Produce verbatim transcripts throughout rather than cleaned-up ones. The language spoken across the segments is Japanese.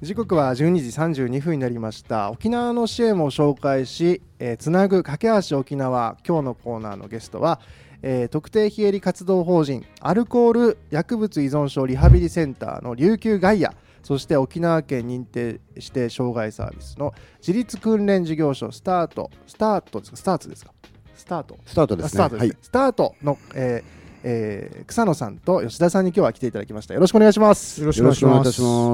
時刻はじゅうにじさんじゅうにふんになりました。沖縄の支援を紹介し、えー、つなぐ架け橋沖縄。今日のコーナーのゲストは、えー、特定非営利活動法人アルコール薬物依存症リハビリセンターの琉球ガイア、そして沖縄県認定指定障害サービスの自立訓練事業所スタートスタートですかスターツですかスタートスタートですね。 スタートですね、はい、スタートの、えーえー、草野さんと吉田さんに今日は来ていただきました。よろしくお願いします。 よろしくお願いいたします。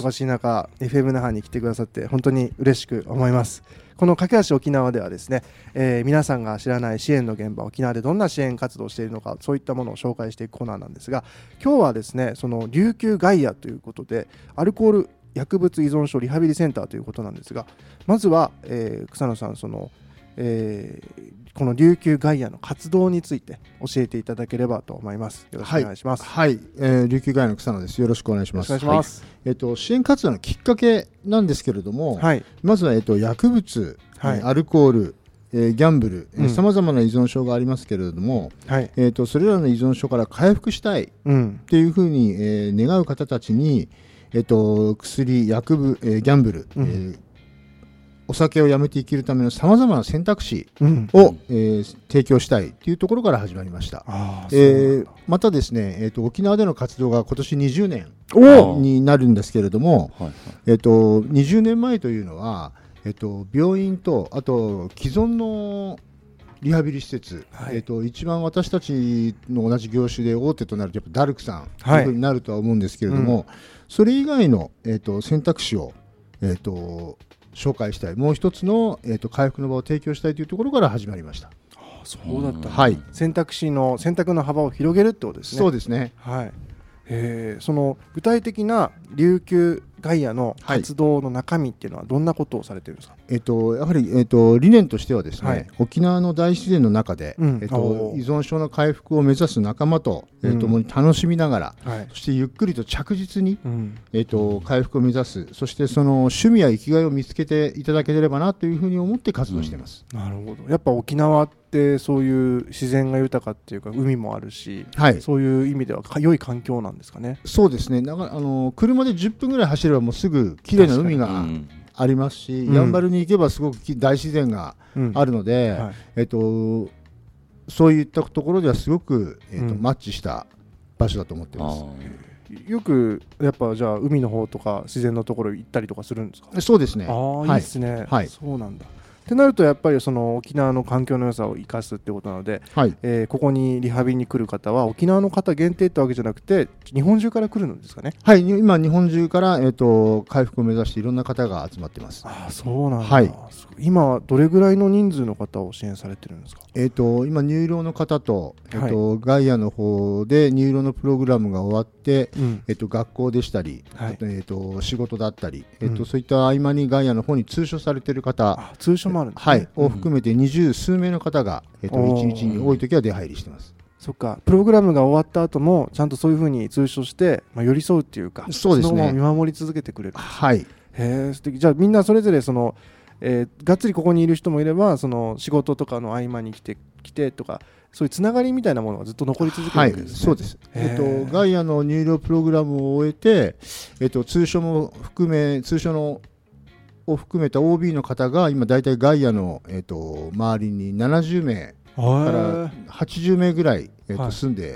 忙しい中 エフエム 那覇に来てくださって本当に嬉しく思います。この架け橋沖縄ではですね、えー、皆さんが知らない支援の現場、沖縄でどんな支援活動をしているのか、そういったものを紹介していくコーナーなんですが、今日はですね、その琉球ガイアということでアルコール薬物依存症リハビリセンターということなんですが、まずは、えー、草野さん、その、えー、この琉球ガイアの活動について教えていただければと思います。よろしくお願いします。 はい、はい、えー、琉球ガイアの草野です。よろしくお願いします。 よろしくお願いします。 はい、えーと、支援活動のきっかけなんですけれども、はい、まずは、えーと、薬物、はい、アルコール、えー、ギャンブル、さまざまな依存症がありますけれども、はい、えーと、それらの依存症から回復したいというふうに、えー、願う方たちに、えーと、薬、薬物、えー、ギャンブル、うんえーお酒をやめて生きるためのさまざまな選択肢を、うんえー、提供したいというところから始まりました。えー、またですね、えーと、沖縄での活動が今年にじゅうねんになるんですけれども、はいはいえーと、にじゅうねんまえというのは、えーと、病院とあと既存のリハビリ施設、はいえーと、一番私たちの同じ業種で大手となるとやっぱダルクさんというふうになるとは思うんですけれども、はいうん、それ以外の、えーと、選択肢を、えーと紹介したい、もう一つの、えーと、回復の場を提供したいというところから始まりました。 ああそうだった、 はい、 選択肢の選択の幅を広げるってことですね。 そうですね、 はいえー、その具体的な琉球ガイアの活動の中身っていうのはどんなことをされているんですか。 えー、とやはり、えー、と理念としてはですね、はい、沖縄の大自然の中で、うんえー、と依存症の回復を目指す仲間と、えー、ともに楽しみながら、うんはい、そしてゆっくりと着実に、うんえー、と回復を目指す、そしてその趣味や生きがいを見つけていただければなというふうに思って活動しています。 うん、なるほど。やっぱ沖縄ってそういう自然が豊かっていうか海もあるし、はい、そういう意味では良い環境なんですかね。 そうですね。だからあの車でじゅっぷんぐらい走ればもうすぐ綺麗な海がありますし、うん、やんばるに行けばすごく大自然があるので、うんはいえっと、そういったところではすごく、えっとうん、マッチした場所だと思っています。 よくやっぱじゃあ海の方とか自然のところ行ったりとかするんですか。 そうですね。 ああ、はい、いいですね、はい、そうなんだってなるとやっぱりその沖縄の環境の良さを生かすってことなので、はいえー、ここにリハビリに来る方は沖縄の方限定ってわけじゃなくて日本中から来るんですかね。 はい、今日本中から、えーと、回復を目指していろんな方が集まっています。 ああそうなんだ、はい、今どれぐらいの人数の方を支援されてるんですか。 えーと、今乳量の方と、えーとはい、ガイアの方で乳量のプログラムが終わって、うんえーと、学校でしたり、はいえーと、仕事だったり、えーとうん、そういった合間にガイアの方に通所されている方、 あ通所もあるんですね、 はい、を含めて二十数名の方が、えーと、いちにちに多い時は出入りしています。 そっか、プログラムが終わった後もちゃんとそういうふうに通所して、まあ、寄り添うっていうか、 そうですね、 そのまま見守り続けてくれる。 はい、 へー素敵。じゃあみんなそれぞれその、えー、がっつりここにいる人もいればその仕事とかの合間に来て来てとかそういうつながりみたいなものがずっと残り続けるわけですね。はい、 そうです。えー、とガイアの入寮プログラムを終えて、えー、と通所も含め通所のを含めた オービー の方が今だいたいガイアの、えー、と周りにななじゅうめいからはちじゅうめいぐらい、えー、と住んでいます。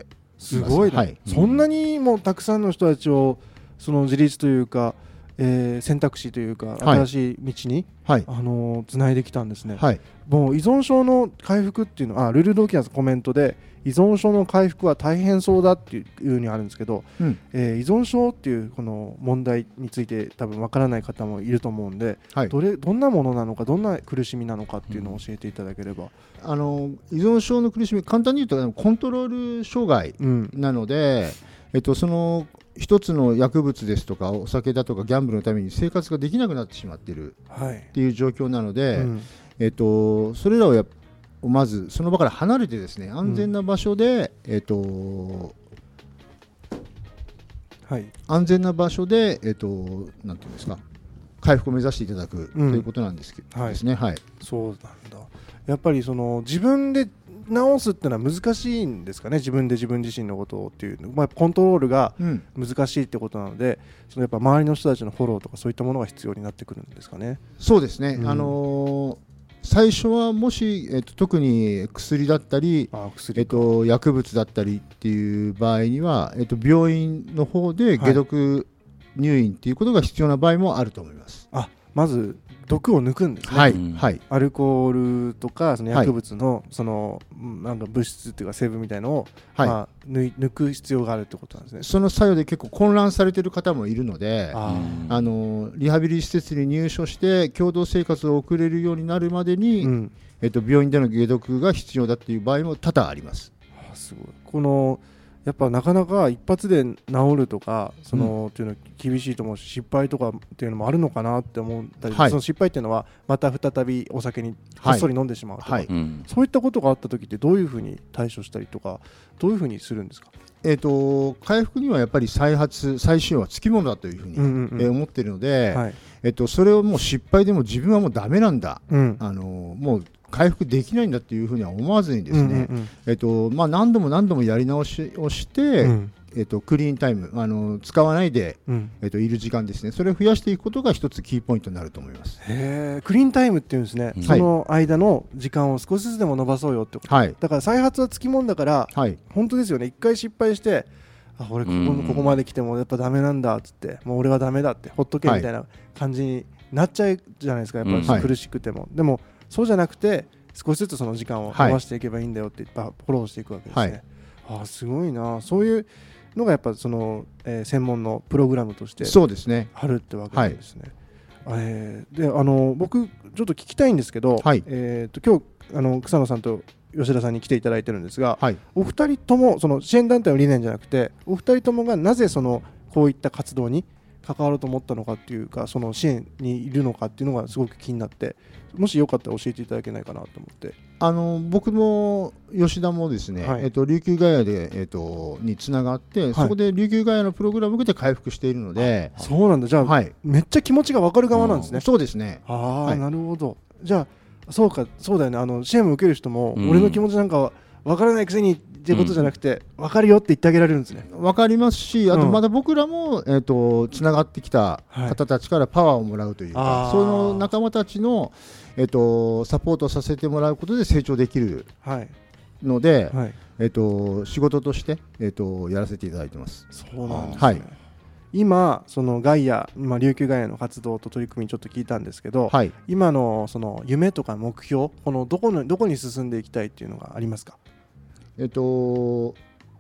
すごいね、はい、そんなにもたくさんの人たちをその自立というか、えー、選択肢というか新しい道に、はいあのー、つないできたんですね。はい、もう依存症の回復っていうのはルルドーキャンさんコメントで依存症の回復は大変そうだっていう風にあるんですけど、うんえー、依存症っていうこの問題について多分わからない方もいると思うんで、はい、どれどんなものなのかどんな苦しみなのかっていうのを教えていただければ。 うん、あの依存症の苦しみ簡単に言うとコントロール障害なので、うんえっと、その一つの薬物ですとかお酒だとかギャンブルのために生活ができなくなってしまっているっていう状況なので、はいうんえっと、それらをやまずその場から離れてですね安全な場所で、うんえっとはい、安全な場所で、えっと、なんていうんですか回復を目指していただく、うん、ということなんですけど、はい、ですね、はい、 そうなんだ。やっぱりその自分で直すっていうのは難しいんですかね、自分で自分自身のことをっていう、まあ、コントロールが難しいってことなので、うん、そのやっぱ周りの人たちのフォローとかそういったものが必要になってくるんですかね。 そうですね、うん、あのー最初はもし、えっと、特に薬だったり、えっと、薬物だったりっていう場合には、えっと、病院の方で解毒入院っていうことが必要な場合もあると思います。 はい、あ、まず毒を抜くんですね。 はい、うんはい、 アルコールとかその薬物の、はい、そのなんか物質っていうか成分みたいのを、はいまあ、抜, 抜く必要があるってことなんですね。 その作用で結構混乱されている方もいるので、ああのリハビリ施設に入所して共同生活を送れるようになるまでに、うんえっと、病院での解毒が必要だっていう場合も多々あります。 あすごい。このやっぱなかなか一発で治るとかその、うん、っていうのは厳しいと思うし、失敗とかっていうのもあるのかなって思ったり、はい、その失敗っていうのはまた再びお酒にこっそり飲んでしまうとか、はいはい、そういったことがあった時ってどういうふうに対処したりとかどういうふうにするんですか。 えー、と回復にはやっぱり再発再使用はつきものだというふうに、うんうんうんえー、思っているので、はいえー、とそれをもう失敗でも自分はもうダメなんだ、うん、あのもう回復できないんだっていうふうには思わずにですね、うんうんうんえーとまあ、何度も何度もやり直しをして、うんえー、とクリーンタイムあの使わないで、うんえー、といる時間ですね、それを増やしていくことが一つキーポイントになると思います。 へー、クリーンタイムっていうんですね、うん、その間の時間を少しずつでも伸ばそうよってこと、はい、だから再発はつきもんだから、はい、本当ですよね。一回失敗してあ俺こ こ, ここまで来てもやっぱダメなんだっつってもう俺はダメだってほっとけみたいな感じになっちゃうじゃないですか、やっぱり苦しくても、うんはい、でもそうじゃなくて少しずつその時間を伸ばしていけばいいんだよってフォローしていくわけですね、はい、あすごいな。そういうのがやっぱその、えー、専門のプログラムとしてあるってわけなんですね。えー、であの僕ちょっと聞きたいんですけど、はいえー、と今日あの草野さんと吉田さんに来ていただいてるんですが、はい、お二人ともその支援団体の理念じゃなくてお二人ともがなぜそのこういった活動に関わろうと思ったのかっていうか、その支援にいるのかっていうのがすごく気になって、もしよかったら教えていただけないかなと思って。 あの僕も吉田もですね、はいえっと、琉球ガヤで、えっと、につながって、はい、そこで琉球ガヤのプログラムで回復しているので。 そうなんだ。じゃあ、はい、めっちゃ気持ちが分かる側なんですね。 そうですね。 あ、はい、なるほど。じゃあそうかそうだよね。あの支援を受ける人も、うん、俺の気持ちなんか分からないくせにっていうことじゃなくて、うん、分かるよって言ってあげられるんですね。 分かりますし、あとまだ僕らも、うんえー、とつながってきた方たちからパワーをもらうというか、はい、その仲間たちの、えー、とサポートさせてもらうことで成長できるので、はいはいえー、と仕事として、えー、とやらせていただいてます。 そうなんですね。はい今そのガイア、まあ、琉球ガイアの活動と取り組みちょっと聞いたんですけど、はい、今のその夢とか目標、このどこのどこに進んでいきたいっていうのがありますか。 えっと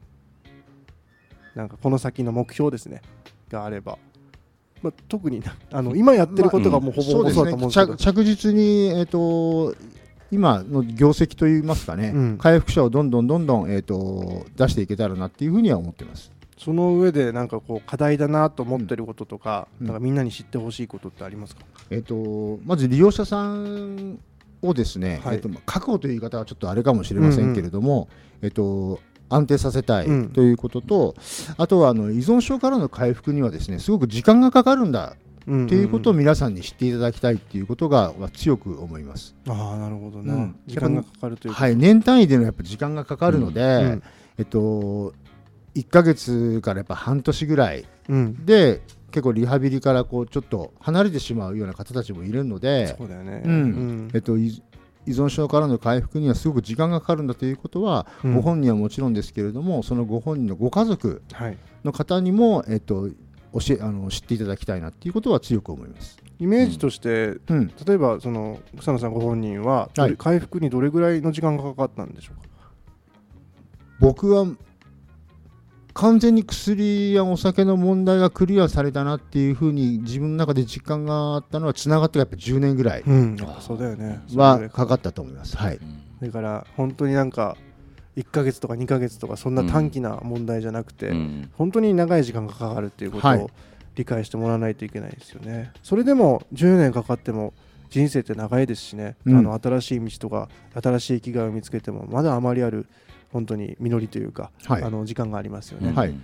なんかこの先の目標ですねがあれば、まあ、特にあの今やってることがもうほぼほぼそうだと思うんですけど、 まあ、着実に、えっと今の業績といいますかね、うん、回復者をどんどんどんどん、えっと出していけたらなっていうふうには思ってます。 その上でなんかこう課題だなと思ってることとか、うん、なんかみんなに知ってほしいことってありますか。 えっとまず利用者さんをですね、はいえっと、確保という言い方はちょっとあれかもしれませんけれども、うんうんえっと、安定させたいということと、うん、あとはあの依存症からの回復にはですねすごく時間がかかるんだということを皆さんに知っていただきたいということが強く思います。 ああなるほどね、うん、時間がかかるというはい、年単位でのやっぱ時間がかかるので、うんうんえっと、いっかげつからやっぱ半年ぐらいで、うん、結構リハビリからこうちょっと離れてしまうような方たちもいるので、 そうだよね、 うんうんえっと、依存症からの回復にはすごく時間がかかるんだということは、うん、ご本人はもちろんですけれどもそのご本人のご家族の方にも、はいえっと、教えあの知っていただきたいなということは強く思います。 イメージとして、うん、例えばその草野さんご本人は、はい、回復にどれぐらいの時間がかかったんでしょうか。 僕は完全に薬やお酒の問題がクリアされたなっていうふうに自分の中で実感があったのはつながってやっぱじゅうねんぐらいはかかったと思います、はい、 だから本当になんかいっかげつとかにかげつとかそんな短期な問題じゃなくて、うん、本当に長い時間がかかるっていうことを理解してもらわないといけないですよね、はい、それでもじゅうねんかかっても人生って長いですしね、うん、あの新しい道とか新しい生きがいを見つけてもまだあまりある本当に実りというか、はい、あの時間がありますよね、はい、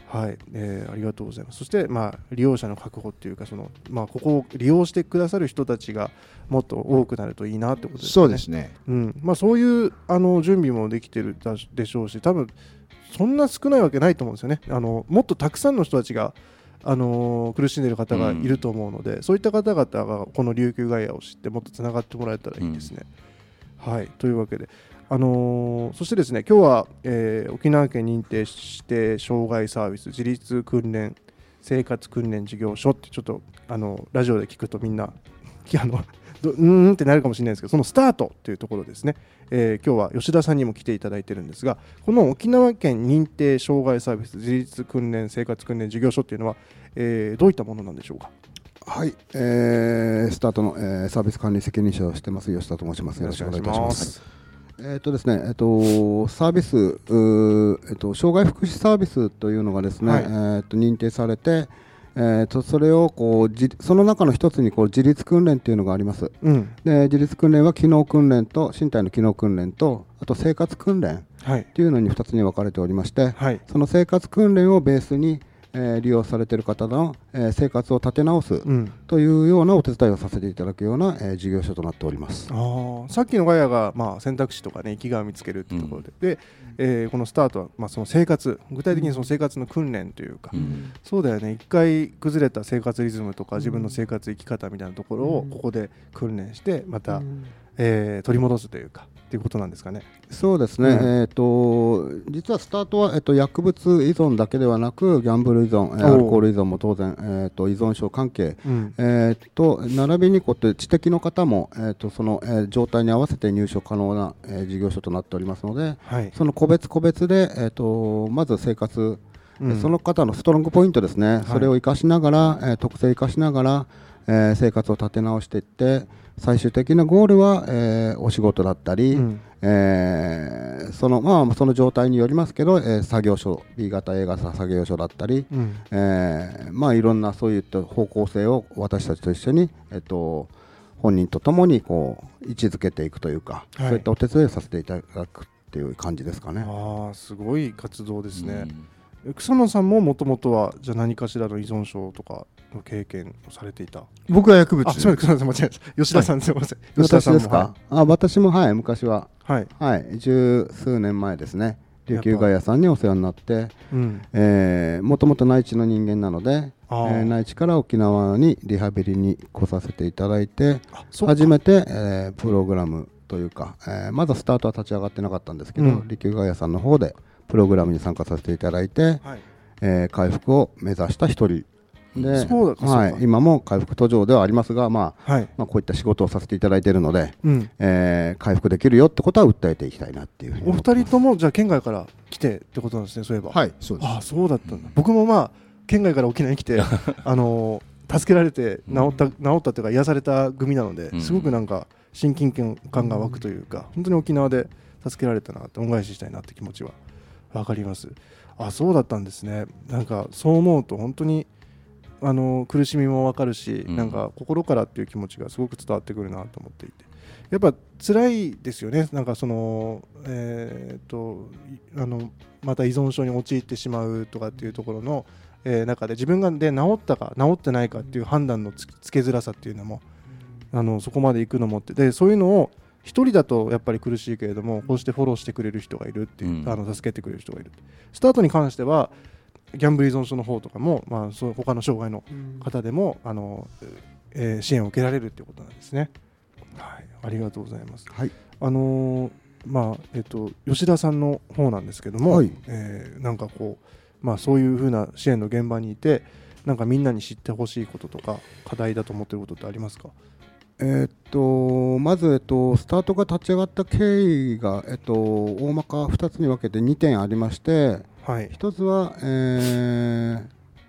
はい、えー、ありがとうございます。そして、まあ、利用者の確保っていうかその、まあ、ここを利用してくださる人たちがもっと多くなるといいなってことですね。 そうですね、 うんまあ、そういうあの準備もできてるでしょうし、多分そんな少ないわけないと思うんですよね。あのもっとたくさんの人たちが、あのー、苦しんでいる方がいると思うので、うん、そういった方々がこの琉球ガイアを知ってもっとつながってもらえたらいいですね、うん、はい。というわけで、あのー、そしてですね、今日は、えー、沖縄県認定指定障害サービス自立訓練生活訓練事業所ってちょっとあのラジオで聞くとみんなあのうーんってなるかもしれないですけど、そのスタートというところですね、えー、今日は吉田さんにも来ていただいているんですが、この沖縄県認定障害サービス自立訓練生活訓練事業所というのは、えー、どういったものなんでしょうか。 はい、えー、スタートの、えー、サービス管理責任者をしてます吉田と申します。よろしくお願いいたします。えーとですねえー、とサービス、えー、と障害福祉サービスというのがですね、はい、えー、と認定されて、えー、とそれをこうじその中の一つにこう自立訓練というのがあります、うん、で自立訓練は機能訓練と身体の機能訓練とあと生活訓練というのにふたつに分かれておりまして、はい、その生活訓練をベースにえー、利用されている方の、えー、生活を立て直す、うん、というようなお手伝いをさせていただくような、えー、事業所となっております。 あさっきのガイアが、まあ、選択肢とか、ね、生きがいを見つけるというところで、うん、でえー、このスタートは、まあ、その生活具体的にその生活の訓練というか、うん、そうだよね、一回崩れた生活リズムとか自分の生活生き方みたいなところをここで訓練してまた、うん、えー、取り戻すというかということなんですかね。 そうですね、うん、えー、と実はスタートは、えー、と薬物依存だけではなくギャンブル依存、えー、アルコール依存も当然、えー、と依存症関係、うん、えー、と並びにこうやって知的の方も、えー、とその、えー、状態に合わせて入所可能な、えー、事業所となっておりますので、はい、その個別個別で、えー、とまず生活、うん、その方のストロングポイントですね、はい、それを生かしながら、えー、特性生かしながら、えー、生活を立て直していって最終的なゴールは、えー、お仕事だったり、うん、えー、そのまあその状態によりますけど、えー、作業所 B 型 A 型作業所だったり、うん、えー、まあいろんなそういった方向性を私たちと一緒に、えっと、本人とともにこう位置づけていくというか、はい、そういったお手伝いをさせていただくっていう感じですかね。 あ、すごい活動ですね。うん、草野さんももともとはじゃあ何かしらの依存症とかの経験をされていた。 僕は薬物。 あ、すみません、間違えました。吉田さん、はい、すみません。 吉田さんも私ですか。はい、あ、私もはい昔ははい、はい、十数年前ですね。琉球ガイアさんにお世話になって、うん、えー、もともと内地の人間なので、えー、内地から沖縄にリハビリに来させていただいて、初めて、えー、プログラムというか、えー、まだスタートは立ち上がってなかったんですけど、うん、琉球ガイアさんの方でプログラムに参加させていただいて、はい、えー、回復を目指した一人で、そうだ、はい、今も回復途上ではありますが、まあはい、まあこういった仕事をさせていただいているので、うん、えー、回復できるよってことは訴えていきたいなっていうふうに。 お二人ともじゃあ県外から来てってことなんですね。そういえば。 はい、そうです。 あ、そうだったんだ。うん、僕もまあ県外から沖縄に来てあのー、助けられて治った治ったというか癒された組なので、うん、すごくなんか親近感が湧くというか、うん、本当に沖縄で助けられたなって恩返ししたいなって気持ちはわかります。あ、そうだったんですね。なんかそう思うと本当にあの苦しみも分かるし、うん、なんか心からっていう気持ちがすごく伝わってくるなと思っていて、やっぱ辛いですよね。なんかその、えー、とあのまた依存症に陥ってしまうとかっていうところの、えー、中で自分がで治ったか治ってないかっていう判断のつ, つけづらさっていうのも、あのそこまで行くのもってで、そういうのを一人だとやっぱり苦しいけれども、こうしてフォローしてくれる人がいるっていう、うん、あの助けてくれる人がいる。スタートに関してはギャンブル依存症の方とかも、まあ、そう他の障害の方でも、うん、あのえー、支援を受けられるということなんですね。はい、ありがとうございます。はい、あのー、まあえっと吉田さんの方なんですけども、はい、えー、なんかこう、まあ、そういう風な支援の現場にいて、なんかみんなに知ってほしいこととか課題だと思っていることってありますか？ えー、っとまず、えっと、スタートが立ち上がった経緯が、えっと、大まかふたつに分けてにてんありまして、はい、ひとつは、えー、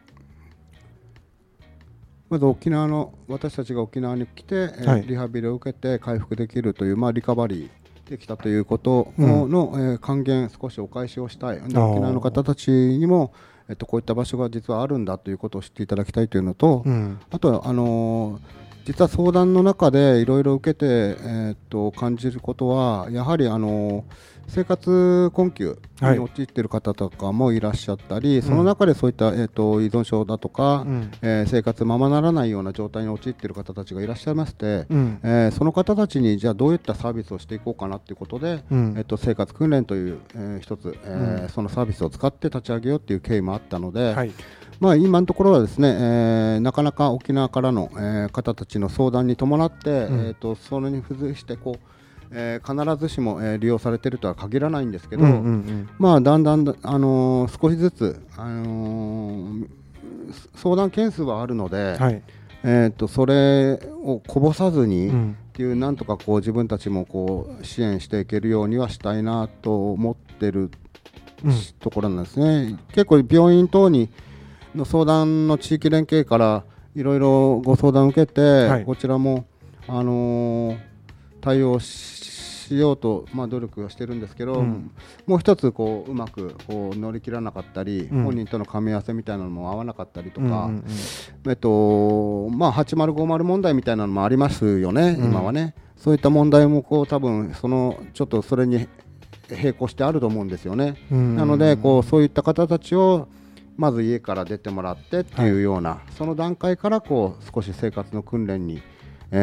まず沖縄の私たちが沖縄に来て、はい、えー、リハビリを受けて回復できるという、まあ、リカバリーできたということの、うん、えー、還元少しお返しをしたい。で沖縄の方たちにも、えっと、こういった場所が実はあるんだということを知っていただきたいというのと、うん、あとはあのー実は相談の中でいろいろ受けて、えー、と感じることはやはりあの生活困窮に陥っている方とかもいらっしゃったり、はい、その中でそういった、えー、と依存症だとか、うんえー、生活ままならないような状態に陥っている方たちがいらっしゃいまして、うんえー、その方たちにじゃあどういったサービスをしていこうかなということで、うんえー、と生活訓練という、えー、一つ、えーうん、そのサービスを使って立ち上げようという経緯もあったので、はいまあ、今のところはですね、えー、なかなか沖縄からの、えー、方たちの相談に伴って、うんえー、とそれに付随してこう、えー、必ずしも、えー、利用されているとは限らないんですけど、うんうんうんまあ、だんだん、あのー、少しずつ、あのー、相談件数はあるので、はいえー、とそれをこぼさずに、うんっていうなんとかこう自分たちもこう支援していけるようにはしたいなと思ってる、うん、ところなんですね。結構病院等にの相談の地域連携からいろいろご相談を受けて、はい、こちらも、あのー、対応しようと、まあ、努力はしてるんですけど、うん、もう一つこううまくこう乗り切らなかったり、うん、本人との噛み合わせみたいなのも合わなかったりとか、うんうんうんえっとまあ、はちまるごまる問題みたいなのもありますよね、うん、今はね。そういった問題もこう多分そのちょっとそれに並行してあると思うんですよね。うん、なのでこうそういった方たちをまず家から出てもらってっていうような、はい、その段階からこう少し生活の訓練に、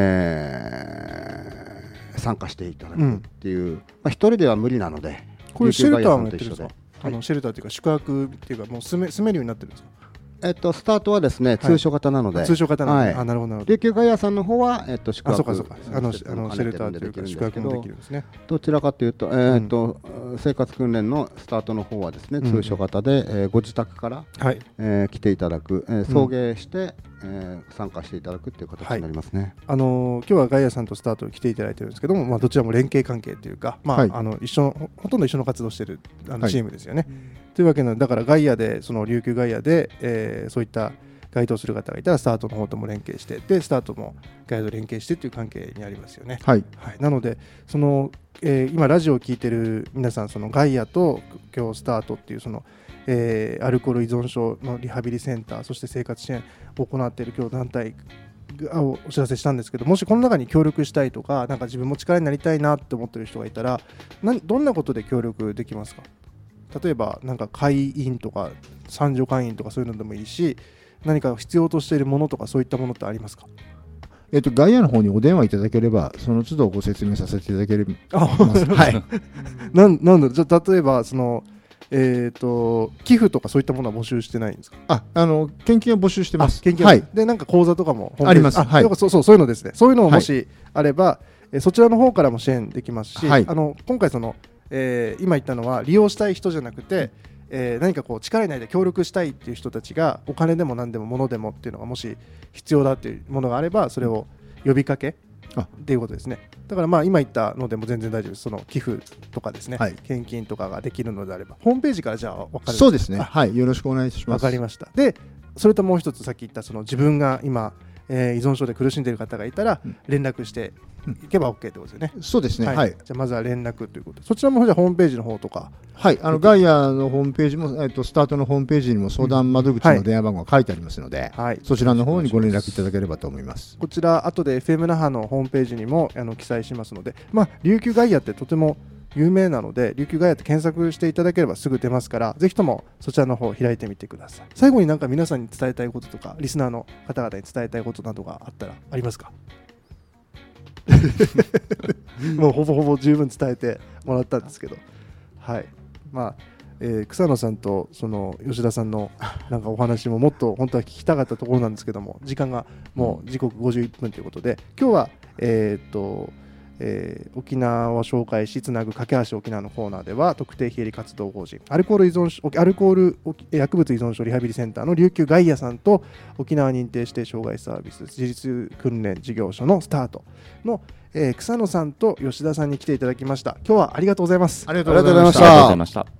えー、参加していただくっていう、うんまあ、一人では無理なのでこれシェルターもやってるんですか、はい、あのシェルターというか宿泊っていうかもう住め、住めるようになってるんですか。 えっと、スタートはですね、はい、通所型なので、 通所型なので、 はい、 あなるほどなるほど。 琉球ガイアさんの方は、えっと、宿泊あそうかそうかあのあのシェルターというか宿泊もできるんですね。 どちらかというと、えーっとうん、生活訓練のスタートの方はですね、通所型で、うんえー、ご自宅から、はいえー、来ていただく、えー、送迎して、うんえー、参加していただくという形になりますね。はいあのー、今日はガイアさんとスタートに来ていただいてるんですけども、まあ、どちらも連携関係というか、まあはい、あの一緒のほとんど一緒の活動しているあのチームですよね。はい、というわけなのでだからガイアでその琉球ガイアで、えー、そういった該当する方がいたらスタートの方とも連携してでスタートもガイアと連携してという関係にありますよね。はい、はい、なのでその、えー、今ラジオを聞いてる皆さんそのガイアと今日スタートっていうその、えー、アルコール依存症のリハビリセンターそして生活支援を行っている今日団体をお知らせしたんですけどもしこの中に協力したいとかなんか自分も力になりたいなって思ってる人がいたらなどんなことで協力できますか。例えばなんか会員とか参助会員とかそういうのでもいいし何か必要としているものとかそういったものってありますか。 えっと、ガイアの方にお電話いただければその都度ご説明させていただければあはいなんなんだじゃあ例えばそのえー、と寄付とかそういったものは募集してないんですか。 ああの献金は募集してます。 献金は、はい、でなんか口座とかもあります。あ、はい、 そうそうそういうのですね。そういうのももしあれば、はい、えそちらの方からも支援できますし、はい、あの今回その、えー、今言ったのは利用したい人じゃなくて、えー、何かこう力になりで協力したいっていう人たちがお金でも何でも物でもっていうのがもし必要だっていうものがあればそれを呼びかけっていうことですね。だからまあ今言ったのでも全然大丈夫です。その寄付とかですね、はい、献金とかができるのであればホームページからじゃあ分かるんですか。 そうですね、はい、よろしくお願いします。 分かりました。でそれともう一つさっき言ったその自分が今、えー、依存症で苦しんでいる方がいたら連絡していけば OK ってことですよね。 そうですね、はいはい、 じゃあまずは連絡ということでそちらもじゃあホームページの方とかはい、あのガイアのホームページも、えっと、スタートのホームページにも相談窓口の電話番号が書いてありますので、はい、そちらの方にご連絡いただければと思います。 こちら後で エフエム 那覇のホームページにもあの記載しますので、まあ、琉球ガイアってとても有名なので琉球ガイアって検索していただければすぐ出ますからぜひともそちらの方を開いてみてください。最後になんか皆さんに伝えたいこととかリスナーの方々に伝えたいことなどがあったらありますか。もうほぼほぼ十分伝えてもらったんですけどはいまあえー、草野さんとその吉田さんのなんかお話ももっと本当は聞きたかったところなんですけども時間がもう時刻ごじゅういっぷんということで今日はえー、っとえー、沖縄を紹介しつなぐ架け橋沖縄のコーナーでは特定非営利活動法人アルコール依存症アルコール薬物依存症リハビリセンターの琉球ガイアさんと沖縄認定指定障害サービス自立訓練事業所のスタートの、えー、草野さんと吉田さんに来ていただきました。今日はありがとうございます。 ありがとうございました。